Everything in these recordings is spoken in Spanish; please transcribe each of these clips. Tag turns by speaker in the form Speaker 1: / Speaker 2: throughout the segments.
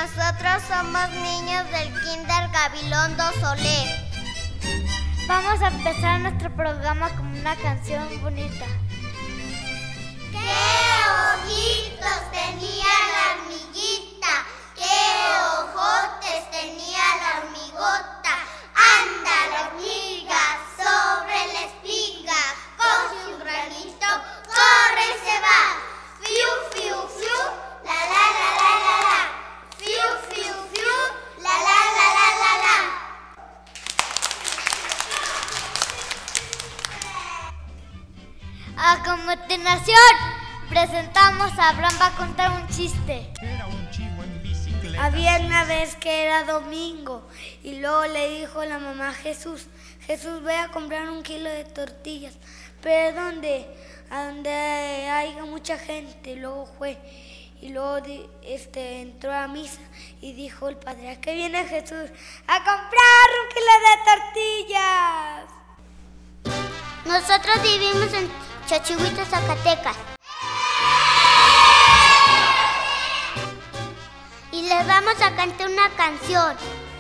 Speaker 1: Nosotros somos niños del Kinder Gabilondo Solé.
Speaker 2: Vamos a empezar nuestro programa con una canción bonita.
Speaker 1: ¡Qué ojitos tenía la hormiguita! ¡Qué ojotes tenía la hormigota! Anda la hormiga sobre la espiga, coge un granito, corre y se va. Fiu, fiu, fiu, la la la la la la. Fiu, fiu, fiu, la la la la la la.
Speaker 2: A continuación, presentamos a Abraham va a contar un chiste.
Speaker 3: Era un chivo en bicicleta.
Speaker 4: Había una vez que era domingo y luego le dijo la mamá a Jesús: Jesús, voy a comprar 1 kilo de tortillas. ¿Pero dónde? A donde haya mucha gente. Y luego fue. Y luego entró a misa y dijo el padre: ¿a qué viene Jesús? ¡A comprar 1 kilo de tortillas!
Speaker 1: Nosotros vivimos en Xochihuitl, Zacatecas. Y les vamos a cantar una canción.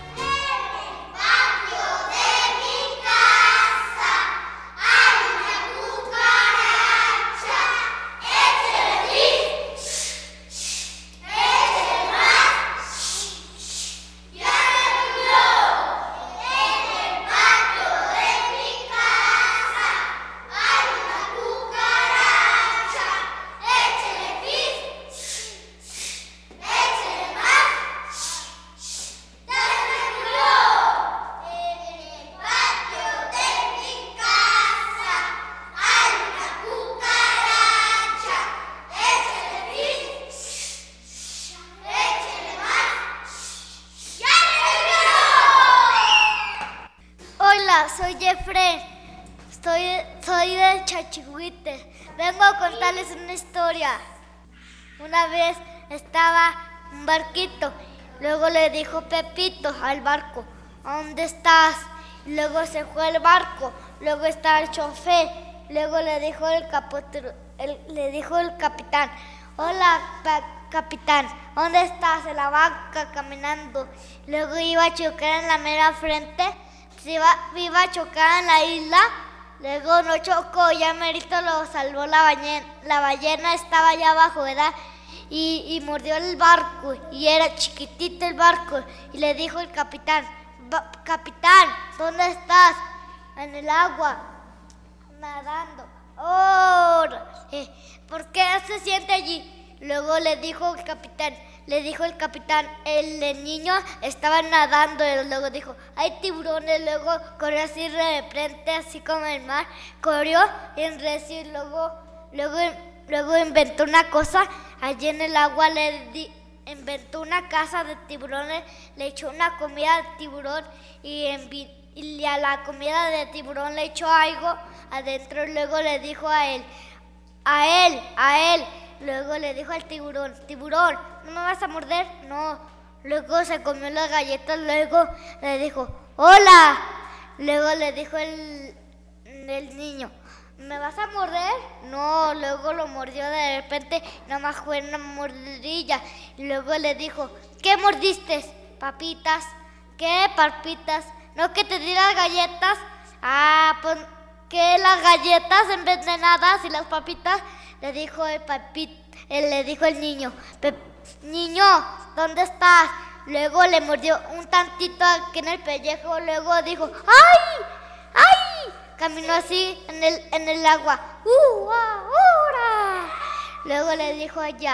Speaker 2: Hola, soy Jeffrey. Soy de Xochihuitl. Vengo a contarles una historia. Una vez estaba un barquito. Luego le dijo Pepito al barco: ¿a dónde estás? Luego se fue el barco. Luego estaba el chofer. Luego le dijo el capitán: hola, capitán, ¿dónde estás? En la banca caminando. Luego iba a chocar en la mera frente. Iba a chocar en la isla. Luego no chocó, ya merito lo salvó la ballena. La ballena estaba allá abajo, ¿verdad? Y mordió el barco, y era chiquitito el barco. Y le dijo el capitán: capitán, ¿dónde estás? En el agua, nadando. Oh, ¿por qué se siente allí? Luego le dijo el capitán, el niño estaba nadando, y luego dijo: hay tiburones. Luego corrió así de frente, así como el mar, corrió en recio, y luego inventó una cosa allí en el agua. Inventó una casa de tiburones, le echó una comida de tiburón y a la comida de tiburón le echó algo adentro. Luego le dijo a él. Luego le dijo al tiburón: tiburón, ¿no me vas a morder? No. Luego se comió las galletas. Luego le dijo: hola. Luego le dijo el niño: ¿me vas a morder? No. Luego lo mordió de repente, nada más fue una mordidilla. Y luego le dijo: ¿qué mordiste? Papitas. ¿Qué papitas? ¿No que te di las galletas? Ah, pues que las galletas envenenadas y las papitas. Le dijo el niño: niño, ¿dónde estás? Luego le mordió un tantito aquí en el pellejo. Luego dijo: ¡ay! ¡ay! Caminó así en el agua. ¡Ahora! Luego le dijo: allá.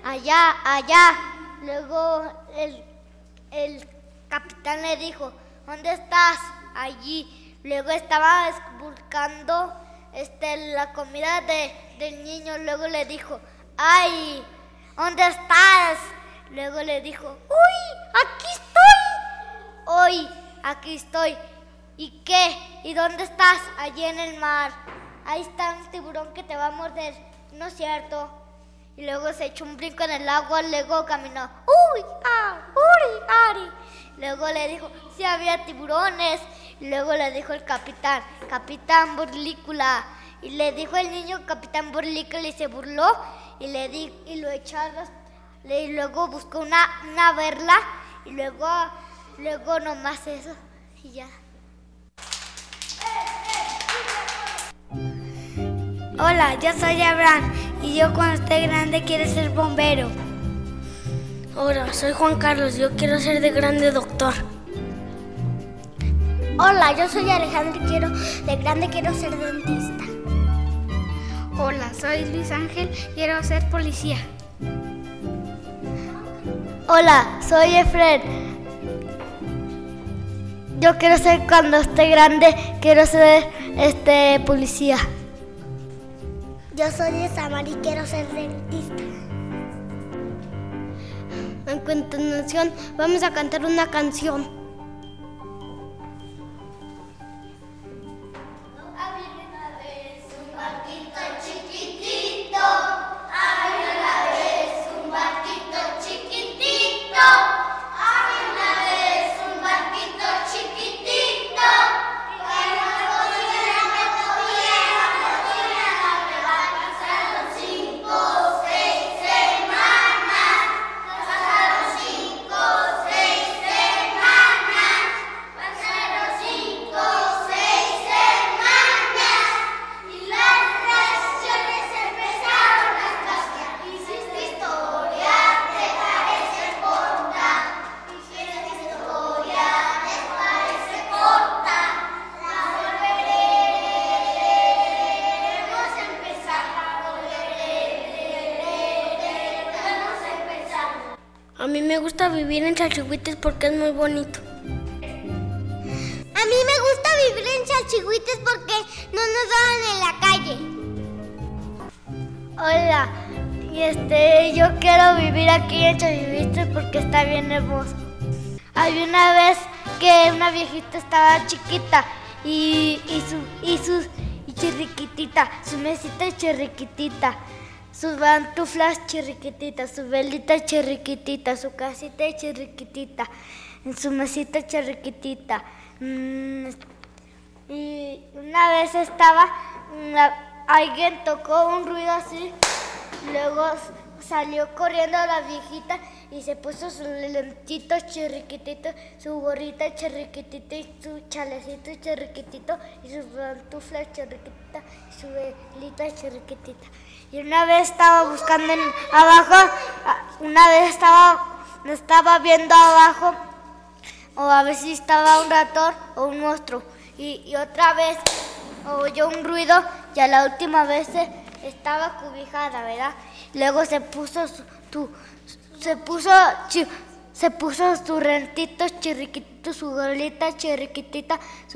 Speaker 2: Luego el capitán le dijo: ¿dónde estás? Allí. Luego estaba buscando la comida del niño. Luego le dijo: ¡ay! ¿Dónde estás? Luego le dijo: ¡uy! ¡Aquí estoy! ¡Uy! Aquí estoy. ¿Y qué? ¿Y dónde estás? Allí en el mar. Ahí está un tiburón que te va a morder. ¿No es cierto? Y luego se echó un brinco en el agua. Luego caminó. ¡uy! ¡ah! ¡uri! ¡ari! Luego le dijo: sí había tiburones. Y luego le dijo el capitán: capitán Burlícula. Y le dijo el niño Capitán Burlícula y se burló y lo echó Y luego buscó una verla y luego nomás eso y ya.
Speaker 4: Hola, yo soy Abraham y yo cuando esté grande quiero ser bombero.
Speaker 5: Hola, soy Juan Carlos, yo quiero ser de grande doctor.
Speaker 1: Hola, yo soy Alejandro y de grande quiero ser dentista.
Speaker 6: Hola, soy Luis Ángel, quiero ser policía.
Speaker 2: Hola, soy Efren. Yo quiero ser, cuando esté grande, quiero ser policía.
Speaker 1: Yo soy Samar y quiero ser dentista.
Speaker 6: En continuación vamos a cantar una canción.
Speaker 5: A mí me gusta vivir en Chalchihuites porque es muy bonito.
Speaker 1: A mí me gusta vivir en Chalchihuites porque no nos daban en la calle.
Speaker 2: Hola, y yo quiero vivir aquí en Chalchihuites porque está bien hermoso. Había una vez que una viejita estaba chiquita y chirriquitita, su mesita chirriquitita, sus pantuflas chirriquititas, su velita chirriquitita, su casita chirriquitita, su mesita chirriquitita. Y una vez alguien tocó un ruido así, luego salió corriendo la viejita y se puso sus lentitos chirriquititos, su gorrita chirriquitita y su chalecito chirriquitito y su pantufla chirriquitita y su velita chirriquitita. Y una vez estaba buscando abajo, estaba viendo abajo, o a ver si estaba un ratón o un monstruo. Y otra vez oyó un ruido y a la última vez estaba cobijada, ¿verdad? Luego se puso sus rentitos chirriquititos, su gorrita chirriquitita, su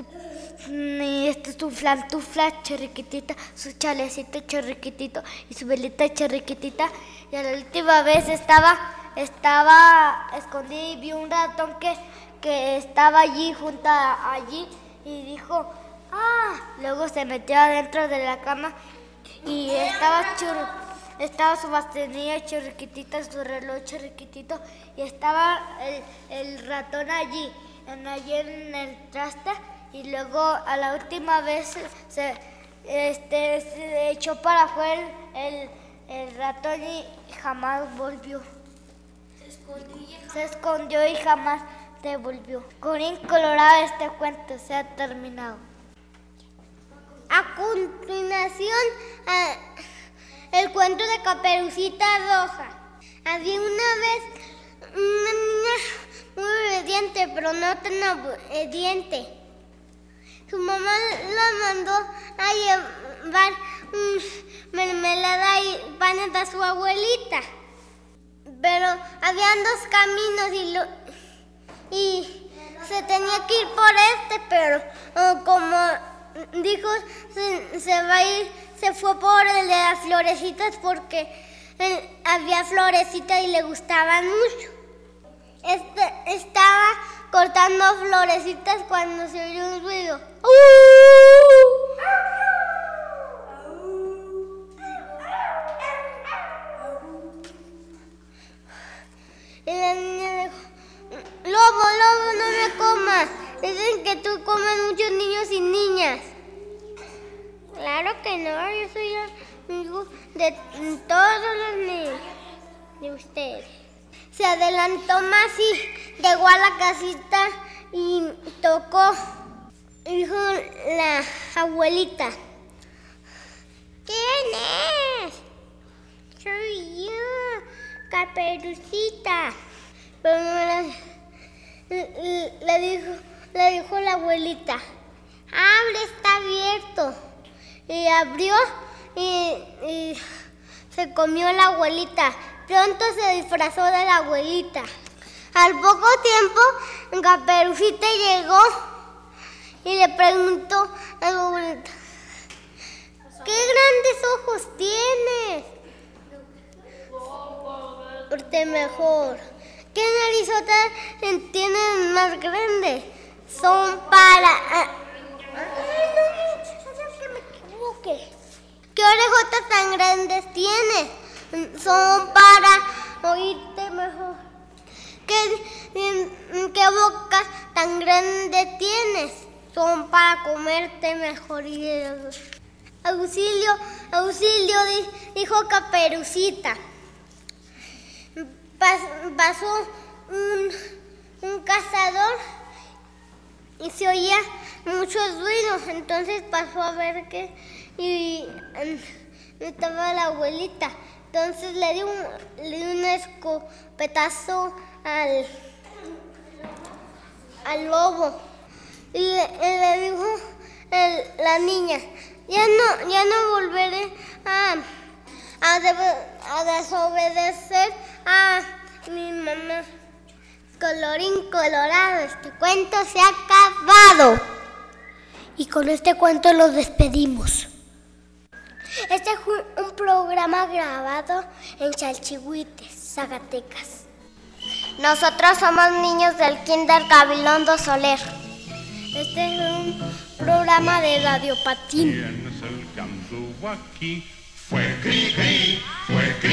Speaker 2: flantufla chirriquitita, su chalecito chirriquitito y su velita chirriquitita. Y a la última vez estaba escondida y vio un ratón que estaba allí, allí, y dijo, ¡ah! Luego se metió adentro de la cama y estaba su bastonilla chirriquitita, su reloj chirriquitito, y estaba el ratón allí en el traste. Y luego a la última vez se echó para afuera el ratón y jamás volvió. Se escondió y jamás devolvió. Colorín colorado, este cuento se ha terminado.
Speaker 1: A continuación, el cuento de Caperucita Roja. Había una vez una niña muy obediente, pero no tan obediente. Su mamá la mandó a llevar mermelada y panes a su abuelita. Pero habían dos caminos y se tenía que ir por pero como dijo, se fue por el de las florecitas porque había florecitas y le gustaban mucho. Estaba cortando florecitas cuando se oyó un ruido. Y la niña dijo, lobo, no me comas. Dicen que tú comes muchos niños y niñas. Claro que no, yo soy amigo de todos los niños.
Speaker 2: de ustedes. Se adelantó más y llegó a la casita y tocó. Dijo la abuelita: ¿quién es? Soy yo, Caperucita. Pero le dijo la abuelita: abre, está abierto. Y abrió y se comió la abuelita. Pronto se disfrazó de la abuelita. Al poco tiempo, Caperucita llegó y le preguntó a la abuelita: ¿qué grandes ojos tienes? Porte mejor. ¿Qué narizotas tienen más grandes? Son para... Ay, no, que me equivoqué. ¿Qué orejotas tan grandes tienes? Son para oírte mejor. ¿Qué boca tan grande tienes? Son para comerte mejor. Y auxilio, auxilio, dijo Caperucita. Pasó un cazador y se oía muchos ruidos. Entonces pasó a ver que estaba la abuelita. Entonces le dio un escopetazo al lobo y le dijo la niña: ya no volveré a desobedecer a mi mamá. Colorín colorado, este cuento se ha acabado.
Speaker 5: Y con este cuento los despedimos.
Speaker 2: Este fue un programa grabado en Chalchihuites, Zacatecas. Nosotros somos niños del Kinder Gabilondo Soler. Este es un programa de Radio Patín.
Speaker 3: ¿Quién es el que anduvo aquí? Fue Cri-Cri, fue